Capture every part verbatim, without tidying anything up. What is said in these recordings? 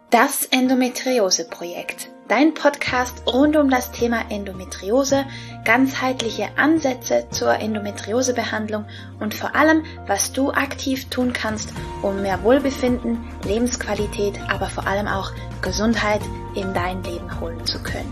Das Endometriose-Projekt, dein Podcast rund um das Thema Endometriose, ganzheitliche Ansätze zur Endometriosebehandlung und vor allem, was du aktiv tun kannst, um mehr Wohlbefinden, Lebensqualität, aber vor allem auch Gesundheit in dein Leben holen zu können.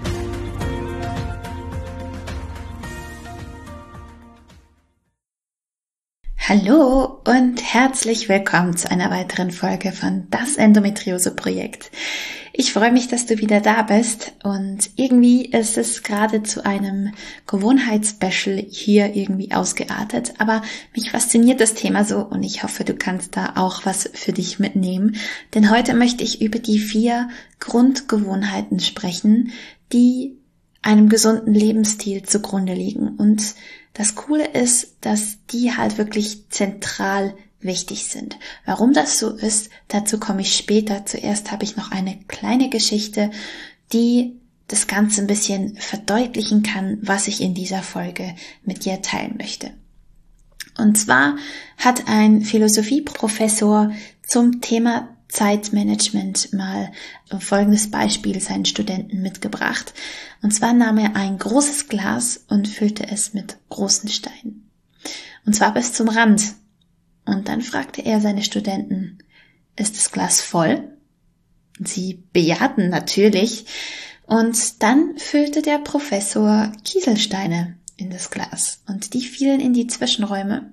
Hallo und herzlich willkommen zu einer weiteren Folge von Das Endometriose-Projekt. Ich freue mich, dass du wieder da bist und irgendwie ist es gerade zu einem Gewohnheitsspecial hier irgendwie ausgeartet, aber mich fasziniert das Thema so und ich hoffe, du kannst da auch was für dich mitnehmen, denn heute möchte ich über die vier Grundgewohnheiten sprechen, die einem gesunden Lebensstil zugrunde liegen. Und das Coole ist, dass die halt wirklich zentral wichtig sind. Warum das so ist, dazu komme ich später. Zuerst habe ich noch eine kleine Geschichte, die das Ganze ein bisschen verdeutlichen kann, was ich in dieser Folge mit dir teilen möchte. Und zwar hat ein Philosophieprofessor zum Thema Zeitmanagement mal folgendes Beispiel seinen Studenten mitgebracht. Und zwar nahm er ein großes Glas und füllte es mit großen Steinen. Und zwar bis zum Rand. Und dann fragte er seine Studenten, ist das Glas voll? Sie bejahten natürlich. Und dann füllte der Professor Kieselsteine in das Glas. Und die fielen in die Zwischenräume.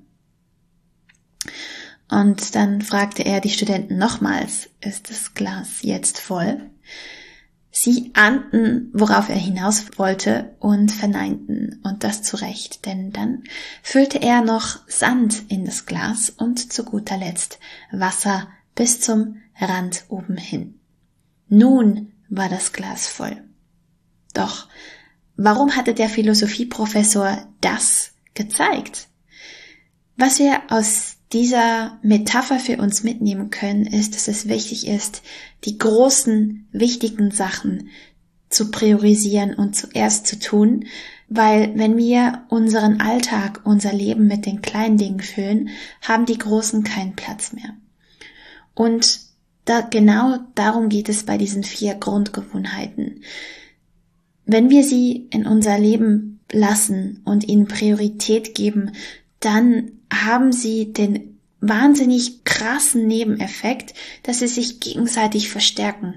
Und dann fragte er die Studenten nochmals, ist das Glas jetzt voll? Sie ahnten, worauf er hinaus wollte und verneinten, und das zu Recht, denn dann füllte er noch Sand in das Glas und zu guter Letzt Wasser bis zum Rand oben hin. Nun war das Glas voll. Doch warum hatte der Philosophieprofessor das gezeigt? Was wir aus dieser Metapher für uns mitnehmen können, ist, dass es wichtig ist, die großen, wichtigen Sachen zu priorisieren und zuerst zu tun, weil wenn wir unseren Alltag, unser Leben mit den kleinen Dingen füllen, haben die großen keinen Platz mehr. Und da, genau darum geht es bei diesen vier Grundgewohnheiten. Wenn wir sie in unser Leben lassen und ihnen Priorität geben, dann haben sie den wahnsinnig krassen Nebeneffekt, dass sie sich gegenseitig verstärken.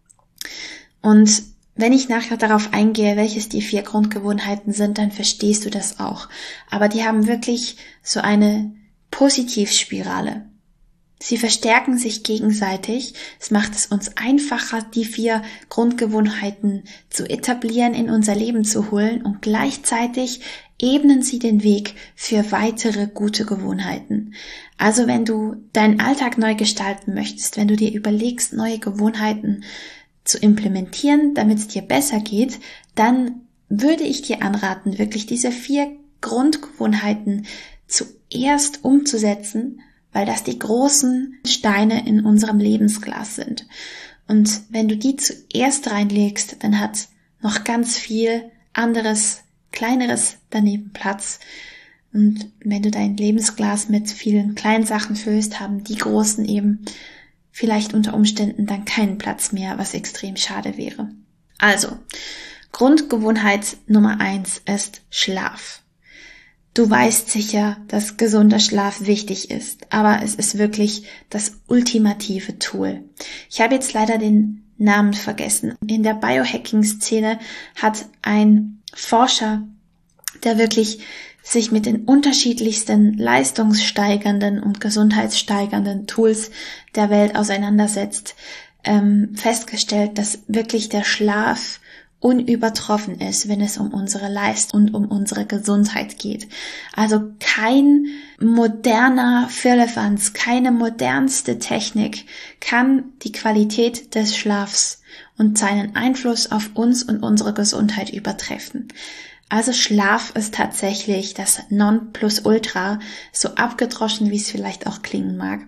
Und wenn ich nachher darauf eingehe, welches die vier Grundgewohnheiten sind, dann verstehst du das auch. Aber die haben wirklich so eine Positivspirale. Sie verstärken sich gegenseitig. Es macht es uns einfacher, die vier Grundgewohnheiten zu etablieren, in unser Leben zu holen, und gleichzeitig ebnen sie den Weg für weitere gute Gewohnheiten. Also wenn du deinen Alltag neu gestalten möchtest, wenn du dir überlegst, neue Gewohnheiten zu implementieren, damit es dir besser geht, dann würde ich dir anraten, wirklich diese vier Grundgewohnheiten zuerst umzusetzen, weil das die großen Steine in unserem Lebensglas sind. Und wenn du die zuerst reinlegst, dann hat noch ganz viel anderes, kleineres daneben Platz. Und wenn du dein Lebensglas mit vielen kleinen Sachen füllst, haben die großen eben vielleicht unter Umständen dann keinen Platz mehr, was extrem schade wäre. Also, Grundgewohnheit Nummer eins ist Schlaf. Du weißt sicher, dass gesunder Schlaf wichtig ist, aber es ist wirklich das ultimative Tool. Ich habe jetzt leider den Namen vergessen. In der Biohacking-Szene hat ein Forscher, der wirklich sich mit den unterschiedlichsten leistungssteigernden und gesundheitssteigernden Tools der Welt auseinandersetzt, ähm, festgestellt, dass wirklich der Schlaf unübertroffen ist, wenn es um unsere Leistung und um unsere Gesundheit geht. Also kein moderner Firlefanz, keine modernste Technik kann die Qualität des Schlafs und seinen Einfluss auf uns und unsere Gesundheit übertreffen. Also Schlaf ist tatsächlich das Nonplusultra, so abgedroschen, wie es vielleicht auch klingen mag.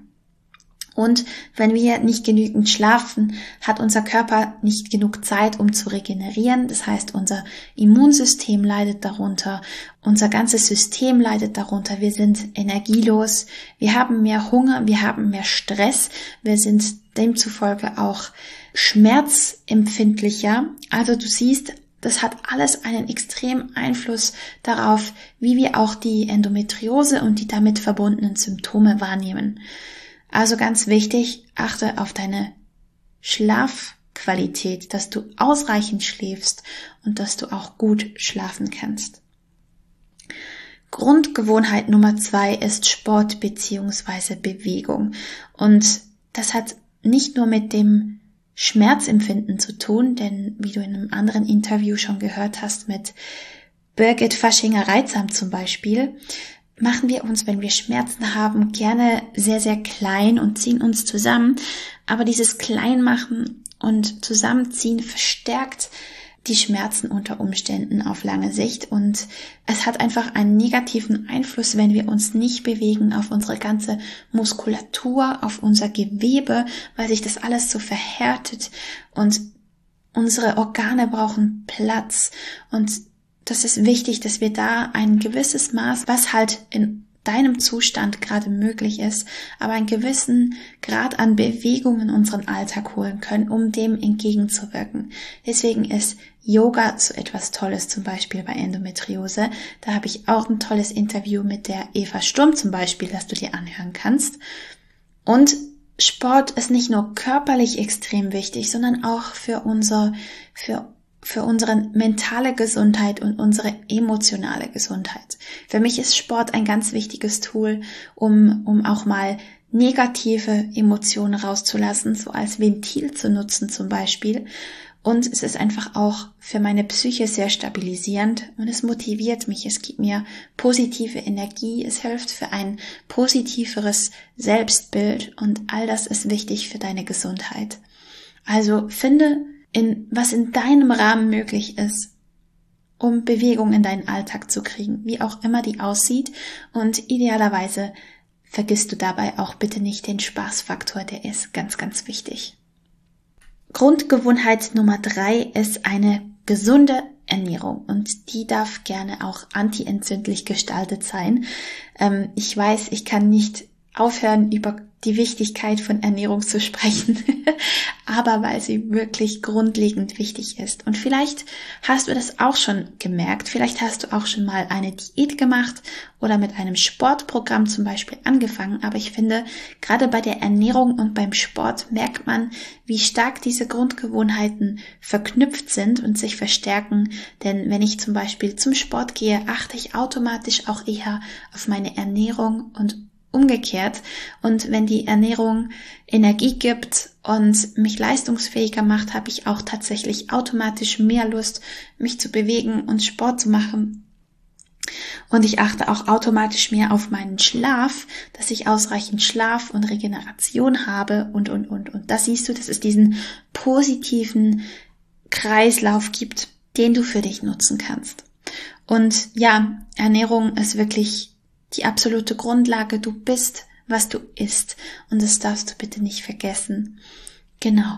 Und wenn wir nicht genügend schlafen, hat unser Körper nicht genug Zeit, um zu regenerieren. Das heißt, unser Immunsystem leidet darunter, unser ganzes System leidet darunter. Wir sind energielos, wir haben mehr Hunger, wir haben mehr Stress, wir sind demzufolge auch schmerzempfindlicher. Also du siehst, das hat alles einen extremen Einfluss darauf, wie wir auch die Endometriose und die damit verbundenen Symptome wahrnehmen. Also ganz wichtig, achte auf deine Schlafqualität, dass du ausreichend schläfst und dass du auch gut schlafen kannst. Grundgewohnheit Nummer zwei ist Sport bzw. Bewegung. Und das hat nicht nur mit dem Schmerzempfinden zu tun, denn wie du in einem anderen Interview schon gehört hast mit Birgit Faschinger-Reitsam zum Beispiel, machen wir uns, wenn wir Schmerzen haben, gerne sehr, sehr klein und ziehen uns zusammen. Aber dieses Kleinmachen und Zusammenziehen verstärkt die Schmerzen unter Umständen auf lange Sicht und es hat einfach einen negativen Einfluss, wenn wir uns nicht bewegen, auf unsere ganze Muskulatur, auf unser Gewebe, weil sich das alles so verhärtet und unsere Organe brauchen Platz und das ist wichtig, dass wir da ein gewisses Maß, was halt in deinem Zustand gerade möglich ist, aber einen gewissen Grad an Bewegung in unseren Alltag holen können, um dem entgegenzuwirken. Deswegen ist Yoga so etwas Tolles, zum Beispiel bei Endometriose. Da habe ich auch ein tolles Interview mit der Eva Sturm zum Beispiel, das du dir anhören kannst. Und Sport ist nicht nur körperlich extrem wichtig, sondern auch für unser, für für unsere mentale Gesundheit und unsere emotionale Gesundheit. Für mich ist Sport ein ganz wichtiges Tool, um, um auch mal negative Emotionen rauszulassen, so als Ventil zu nutzen zum Beispiel. Und es ist einfach auch für meine Psyche sehr stabilisierend und es motiviert mich, es gibt mir positive Energie, es hilft für ein positiveres Selbstbild und all das ist wichtig für deine Gesundheit. Also finde in, was in deinem Rahmen möglich ist, um Bewegung in deinen Alltag zu kriegen, wie auch immer die aussieht. Und idealerweise vergisst du dabei auch bitte nicht den Spaßfaktor, der ist ganz, ganz wichtig. Grundgewohnheit Nummer drei ist eine gesunde Ernährung und die darf gerne auch antientzündlich gestaltet sein. Ähm, ich weiß, ich kann nicht aufhören, über die Wichtigkeit von Ernährung zu sprechen, aber weil sie wirklich grundlegend wichtig ist. Und vielleicht hast du das auch schon gemerkt, vielleicht hast du auch schon mal eine Diät gemacht oder mit einem Sportprogramm zum Beispiel angefangen, aber ich finde, gerade bei der Ernährung und beim Sport merkt man, wie stark diese Grundgewohnheiten verknüpft sind und sich verstärken, denn wenn ich zum Beispiel zum Sport gehe, achte ich automatisch auch eher auf meine Ernährung und umgekehrt. Und wenn die Ernährung Energie gibt und mich leistungsfähiger macht, habe ich auch tatsächlich automatisch mehr Lust, mich zu bewegen und Sport zu machen. Und ich achte auch automatisch mehr auf meinen Schlaf, dass ich ausreichend Schlaf und Regeneration habe und, und, und. Und das siehst du, dass es diesen positiven Kreislauf gibt, den du für dich nutzen kannst. Und ja, Ernährung ist wirklich die absolute Grundlage. Du bist, was du isst. Und das darfst du bitte nicht vergessen. Genau.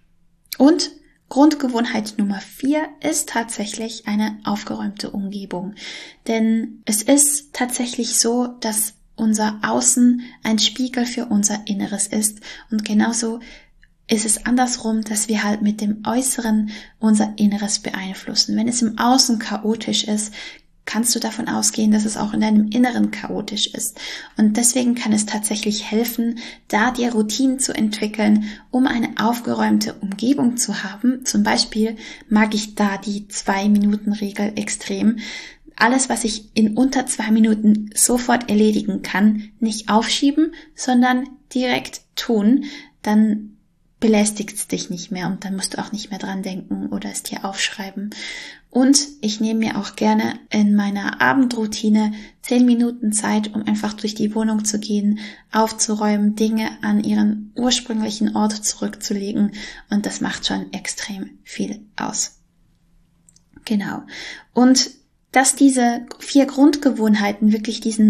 Und Grundgewohnheit Nummer vier ist tatsächlich eine aufgeräumte Umgebung. Denn es ist tatsächlich so, dass unser Außen ein Spiegel für unser Inneres ist. Und genauso ist es andersrum, dass wir halt mit dem Äußeren unser Inneres beeinflussen. Wenn es im Außen chaotisch ist, kannst du davon ausgehen, dass es auch in deinem Inneren chaotisch ist. Und deswegen kann es tatsächlich helfen, da dir Routinen zu entwickeln, um eine aufgeräumte Umgebung zu haben. Zum Beispiel mag ich da die Zwei-Minuten-Regel extrem. Alles, was ich in unter zwei Minuten sofort erledigen kann, nicht aufschieben, sondern direkt tun, dann belästigt es dich nicht mehr und dann musst du auch nicht mehr dran denken oder es dir aufschreiben. Und ich nehme mir auch gerne in meiner Abendroutine zehn Minuten Zeit, um einfach durch die Wohnung zu gehen, aufzuräumen, Dinge an ihren ursprünglichen Ort zurückzulegen und das macht schon extrem viel aus. Genau. Und dass diese vier Grundgewohnheiten wirklich diesen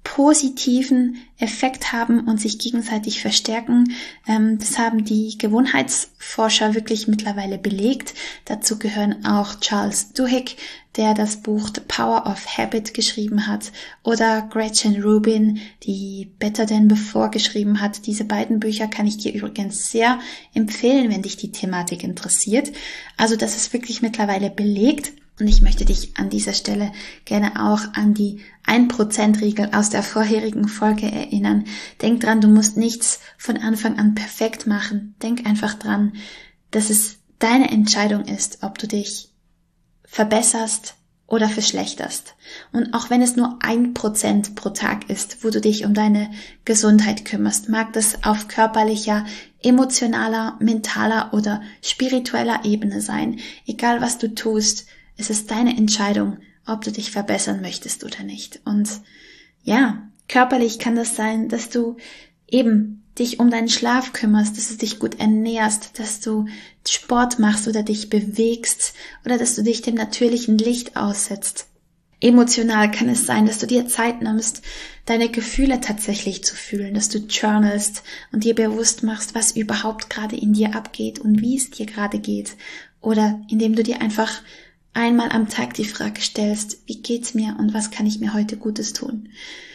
positiven Effekt haben und sich gegenseitig verstärken. Ähm, das haben die Gewohnheitsforscher wirklich mittlerweile belegt. Dazu gehören auch Charles Duhigg, der das Buch The Power of Habit geschrieben hat, oder Gretchen Rubin, die Better Than Before geschrieben hat. Diese beiden Bücher kann ich dir übrigens sehr empfehlen, wenn dich die Thematik interessiert. Also das ist wirklich mittlerweile belegt. Und ich möchte dich an dieser Stelle gerne auch an die ein Prozent Regel aus der vorherigen Folge erinnern. Denk dran, du musst nichts von Anfang an perfekt machen. Denk einfach dran, dass es deine Entscheidung ist, ob du dich verbesserst oder verschlechterst. Und auch wenn es nur ein Prozent pro Tag ist, wo du dich um deine Gesundheit kümmerst, mag das auf körperlicher, emotionaler, mentaler oder spiritueller Ebene sein. Egal was du tust, es ist deine Entscheidung, ob du dich verbessern möchtest oder nicht. Und ja, körperlich kann das sein, dass du eben dich um deinen Schlaf kümmerst, dass du dich gut ernährst, dass du Sport machst oder dich bewegst oder dass du dich dem natürlichen Licht aussetzt. Emotional kann es sein, dass du dir Zeit nimmst, deine Gefühle tatsächlich zu fühlen, dass du journalst und dir bewusst machst, was überhaupt gerade in dir abgeht und wie es dir gerade geht. Oder indem du dir einfach einmal am Tag die Frage stellst, wie geht's mir und was kann ich mir heute Gutes tun?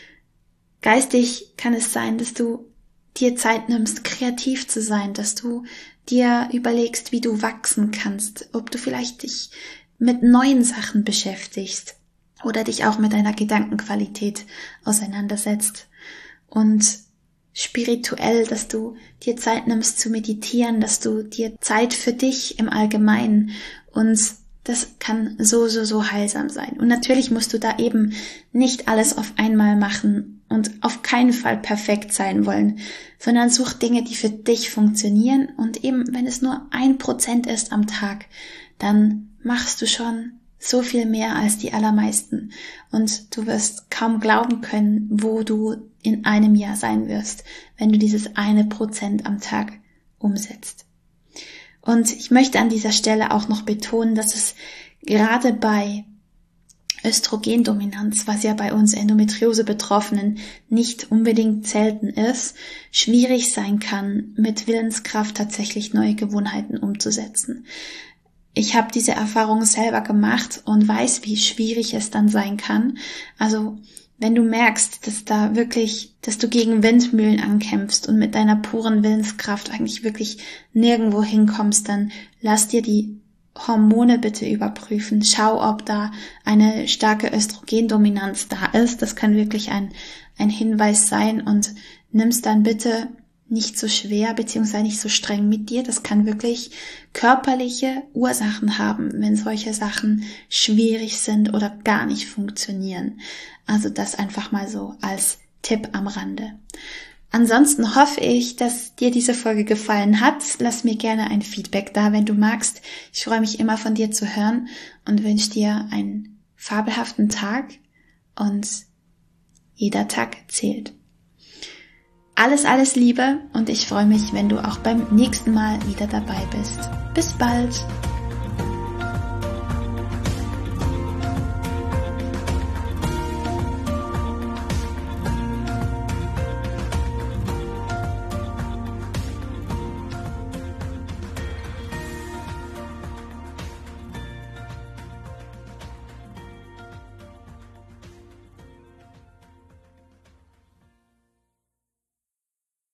Geistig kann es sein, dass du dir Zeit nimmst, kreativ zu sein, dass du dir überlegst, wie du wachsen kannst, ob du vielleicht dich mit neuen Sachen beschäftigst oder dich auch mit deiner Gedankenqualität auseinandersetzt. Und spirituell, dass du dir Zeit nimmst zu meditieren, dass du dir Zeit für dich im Allgemeinen, und das kann so, so, so heilsam sein. Und natürlich musst du da eben nicht alles auf einmal machen und auf keinen Fall perfekt sein wollen, sondern such Dinge, die für dich funktionieren. Und eben, wenn es nur ein Prozent ist am Tag, dann machst du schon so viel mehr als die allermeisten. Und du wirst kaum glauben können, wo du in einem Jahr sein wirst, wenn du dieses eine Prozent am Tag umsetzt. Und ich möchte an dieser Stelle auch noch betonen, dass es gerade bei Östrogendominanz, was ja bei uns Endometriose-Betroffenen nicht unbedingt selten ist, schwierig sein kann, mit Willenskraft tatsächlich neue Gewohnheiten umzusetzen. Ich habe diese Erfahrung selber gemacht und weiß, wie schwierig es dann sein kann. Also wenn du merkst, dass da wirklich, dass du gegen Windmühlen ankämpfst und mit deiner puren Willenskraft eigentlich wirklich nirgendwo hinkommst, dann lass dir die Hormone bitte überprüfen. Schau, ob da eine starke Östrogendominanz da ist. Das kann wirklich ein, ein Hinweis sein, und nimm's dann bitte nicht so schwer beziehungsweise nicht so streng mit dir. Das kann wirklich körperliche Ursachen haben, wenn solche Sachen schwierig sind oder gar nicht funktionieren. Also das einfach mal so als Tipp am Rande. Ansonsten hoffe ich, dass dir diese Folge gefallen hat. Lass mir gerne ein Feedback da, wenn du magst. Ich freue mich immer, von dir zu hören und wünsche dir einen fabelhaften Tag, und jeder Tag zählt. Alles, alles Liebe, und ich freue mich, wenn du auch beim nächsten Mal wieder dabei bist. Bis bald!